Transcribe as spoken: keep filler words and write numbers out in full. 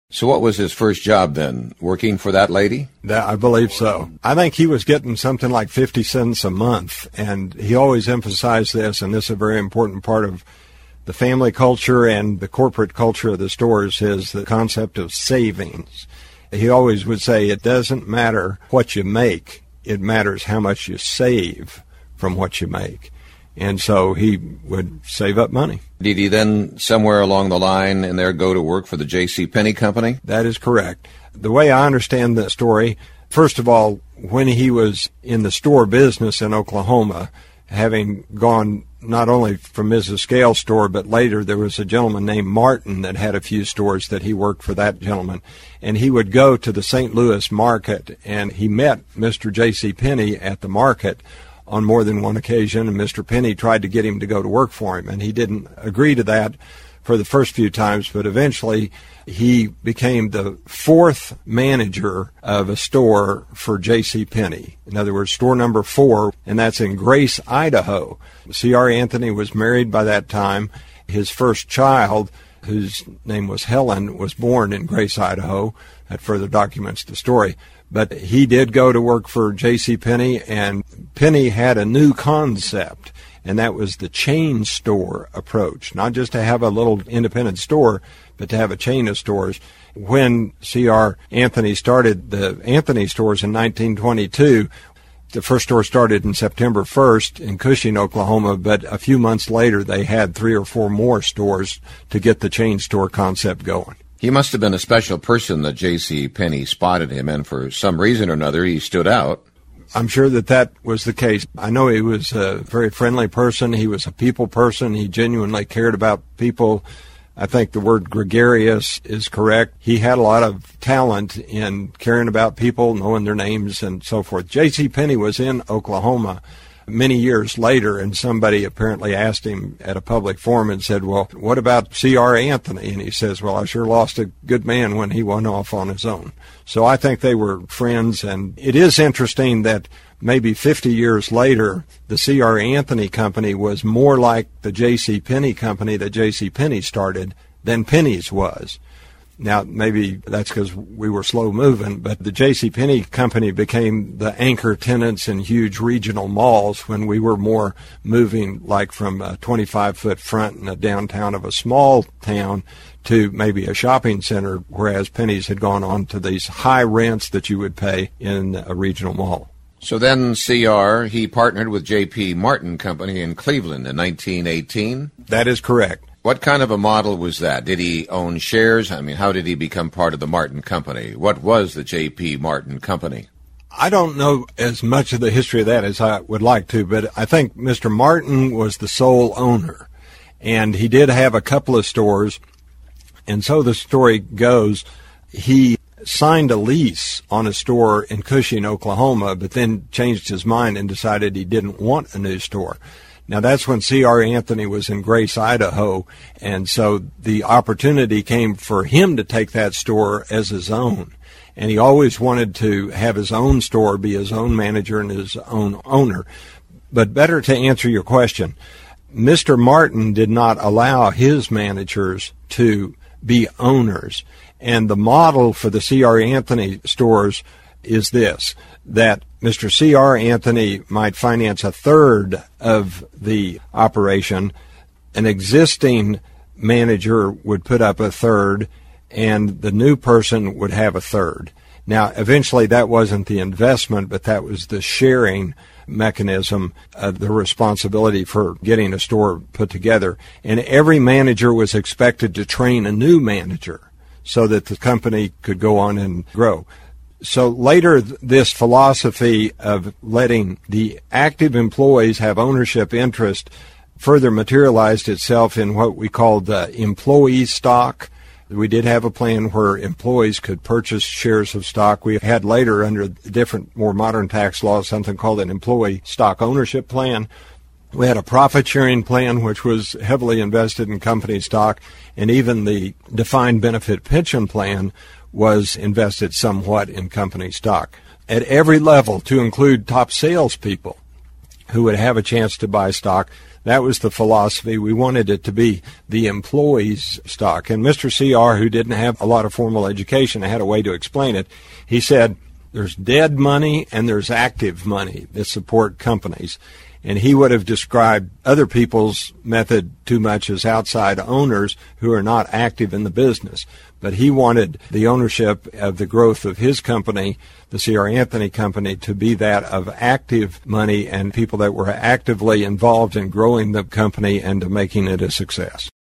So what was his first job then? Working for that lady? That, I believe so. I think he was getting something like fifty cents a month, and he always emphasized this, and this is a very important part of the family culture and the corporate culture of the stores, is the concept of savings. He always would say it doesn't matter what you make, it matters how much you save from what you make. And so he would save up money. Did he then, somewhere along the line in there, go to work for the J C. Penney Company? That is correct. The way I understand the story, first of all, when he was in the store business in Oklahoma, having gone not only from Missus Scales' store, but later there was a gentleman named Martin that had a few stores that he worked for that gentleman. And he would go to the Saint Louis market, and he met Mister J C. Penney at the market on more than one occasion, and Mister Penney tried to get him to go to work for him, and he didn't agree to that for the first few times, but eventually he became the fourth manager of a store for J C. Penney. In other words, store number four, and that's in Grace, Idaho. C R. Anthony was married by that time. His first child, whose name was Helen, was born in Grace, Idaho. That further documents the story. But he did go to work for J C. Penney, and Penney had a new concept, and that was the chain store approach, not just to have a little independent store, but to have a chain of stores. When C R. Anthony started the Anthony stores in nineteen twenty-two, the first store started in September first in Cushing, Oklahoma, but a few months later they had three or four more stores to get the chain store concept going. He must have been a special person that J C. Penney spotted him, and for some reason or another he stood out. I'm sure that that was the case. I know he was a very friendly person. He was a people person. He genuinely cared about people. I think the word gregarious is correct. He had a lot of talent in caring about people, knowing their names and so forth. J C. Penney was in Oklahoma many years later, and somebody apparently asked him at a public forum and said, well, what about C R. Anthony? And he says, well, I sure lost a good man when he went off on his own. So I think they were friends, and it is interesting that maybe fifty years later, the C R. Anthony Company was more like the J C. Penney Company that J C. Penney started than Penney's was. Now, maybe that's because we were slow moving, but the J C. Penney Company became the anchor tenants in huge regional malls when we were more moving like from a twenty-five foot front in a downtown of a small town to maybe a shopping center, whereas Penney's had gone on to these high rents that you would pay in a regional mall. So then C R, he partnered with J P. Martin Company in Cleveland in nineteen eighteen? That is correct. What kind of a model was that? Did he own shares? I mean, how did he become part of the Martin Company? What was the J P. Martin Company? I don't know as much of the history of that as I would like to, but I think Mister Martin was the sole owner, and he did have a couple of stores, and so the story goes, he signed a lease on a store in Cushing, Oklahoma, but then changed his mind and decided he didn't want a new store. Now, that's when C R. Anthony was in Grace, Idaho, and so the opportunity came for him to take that store as his own. And he always wanted to have his own store, be his own manager and his own owner. But better to answer your question, Mister Martin did not allow his managers to be owners. And the model for the C R. Anthony stores is this, that Mister C R. Anthony might finance a third of the operation, an existing manager would put up a third, and the new person would have a third. Now, eventually that wasn't the investment, but that was the sharing mechanism of the responsibility for getting a store put together. And every manager was expected to train a new manager so that the company could go on and grow. So later, this philosophy of letting the active employees have ownership interest further materialized itself in what we called uh, employee stock. We did have a plan where employees could purchase shares of stock. We had later, under different, more modern tax laws, something called an employee stock ownership plan. We had a profit-sharing plan, which was heavily invested in company stock, and even the defined benefit pension plan was invested somewhat in company stock. At every level, to include top salespeople who would have a chance to buy stock, That was the philosophy. We wanted it to be the employee's stock. And Mister C R, who didn't have a lot of formal education, had a way to explain it. He said, there's dead money and there's active money that support companies. And he would have described other people's method too much as outside owners who are not active in the business. But he wanted the ownership of the growth of his company, the C R Anthony Company, to be that of active money and people that were actively involved in growing the company and to making it a success.